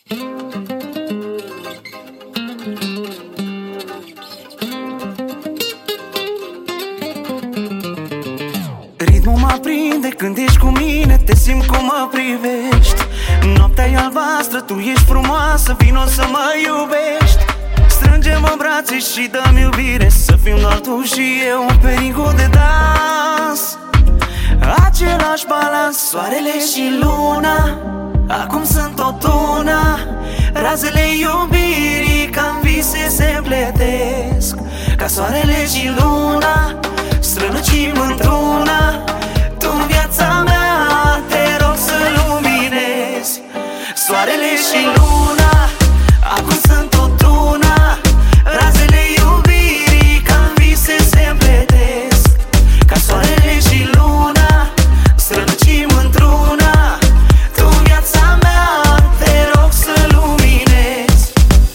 Ritmul mă aprinde când ești cu mine, te simt cum mă privești. Noaptea e albastră, tu ești frumoasă, vino să mă iubești. Strângem în brațe și dăm iubire, să fim doar tu și eu pe ringul de dans. Același balans, soarele și luna, acum sunt tot una. Razele iubirii ca-n vise se împletesc. Ca soarele și luna, strălucim într-una. Tu în viața mea, te rog să luminezi. Soarele și luna, acum sunt tot una. Razele iubirii ca-n vise se împletesc. Ca soarele și luna, strălucim într-una. Tu în viața mea, te rog să luminezi.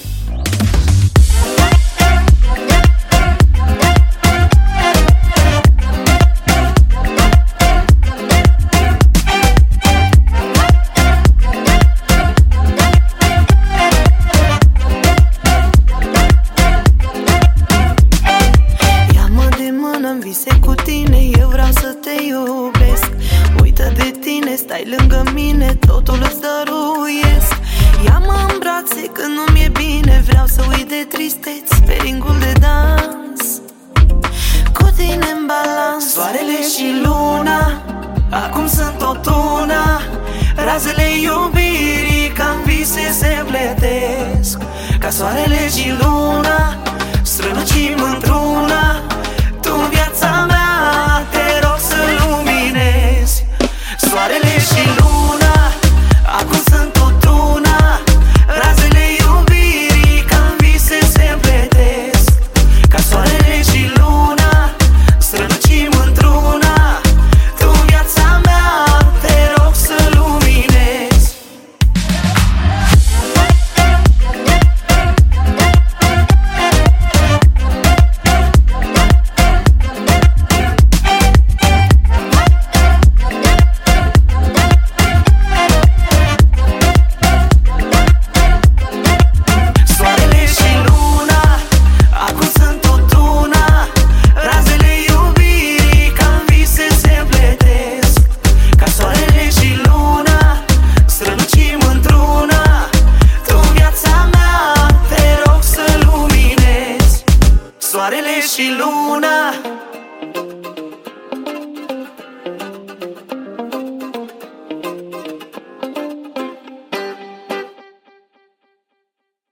Ia-mă de mână-n vise cu tine, eu vreau să te iubesc. Uită de tine, stai lângă mine, totul îți dăruiesc. Ia-mă în brațe când nu mi-e bine, vreau să uit de tristeți pe ringul de dans. Cu tine în balans, soarele și luna, acum sunt tot una. Razele iubirii ca-n vise se împletesc. Ca soarele și luna,